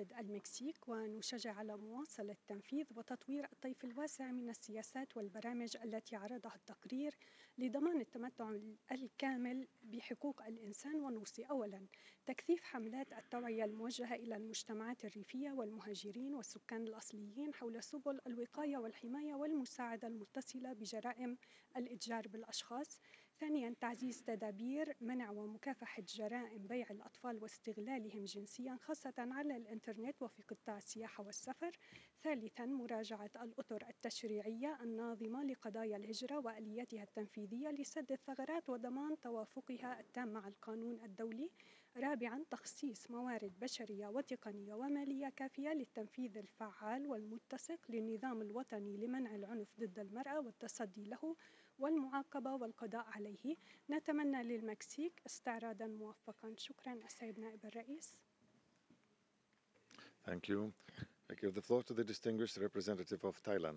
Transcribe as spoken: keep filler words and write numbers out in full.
نحافظ المكسيك ونشجع على مواصلة تنفيذ وتطوير الطيف الواسع من السياسات والبرامج التي عرضها التقرير لضمان التمتع الكامل بحقوق الإنسان. ونوصي أولاً تكثيف حملات التوعية الموجهة إلى المجتمعات الريفية والمهاجرين والسكان الأصليين حول سبل الوقاية والحماية والمساعدة المتصلة بجرائم الإتجار بالأشخاص. ثانياً تعزيز تدابير منع ومكافحة جرائم بيع الأطفال واستغلالهم جنسياً خاصة على الإنترنت وفي قطاع السياحة والسفر. ثالثاً مراجعة الأطر التشريعية الناظمة لقضايا الهجرة وآلياتها التنفيذية لسد الثغرات وضمان توافقها التام مع القانون الدولي. رابعاً تخصيص موارد بشرية وتقنية ومالية كافية للتنفيذ الفعال والمتسق للنظام الوطني لمنع العنف ضد المرأة والتصدي له والمعاقبة والقضاء عليه. نتمنى للمكسيك استعراضاً موفقاً. شكراً السيد نائب الرئيس. Thank you. I give the floor to the distinguished representative of Thailand.